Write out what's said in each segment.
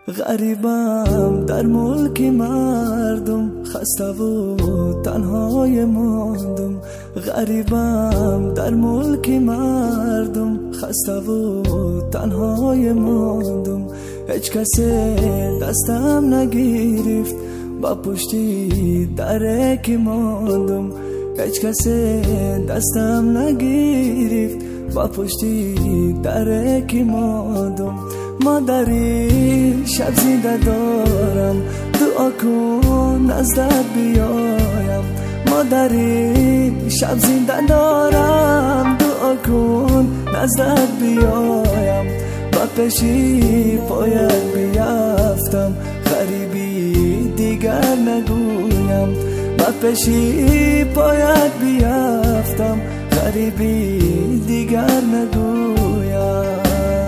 غریبم در ملک مردم، خسته و تنهای ماندم. غریبم در ملک مردم، خسته و تنهای ماندم. هیچ کسی دستم نگرفت، با پشتی دره که ماندم. هیچ کسی دستم نگرفت، با پشتی دره که ماندم. مادری شب زنده دارم، دعا کن نزدت بیایم. مادری شب زنده دارم، دعا کن نزدت بیایم. با پیشی پایت بیفتم، غریبی دیگر نگویم. با پیشی پایت بیفتم، غریبی دیگر نگویم.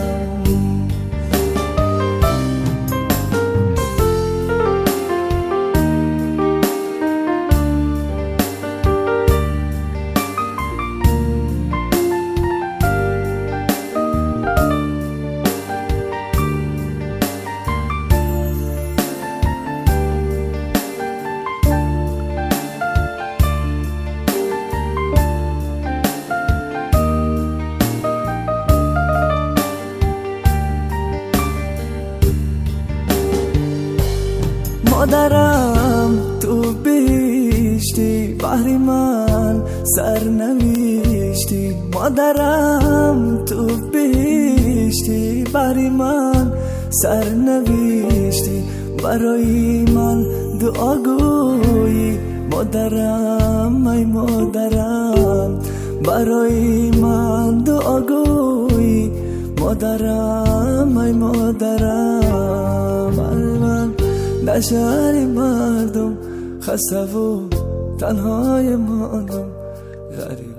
مادرم تو بهشتی، بحری من سر نوشتی. مادرم تو بهشتی، بحری من سر نوشتی. برای من دعا گویی مادرم، ای مادرم. برای من دعا گویی مادرم، ای مادرم. من در شهر مردم، خسته و تنهای ماندم. غریب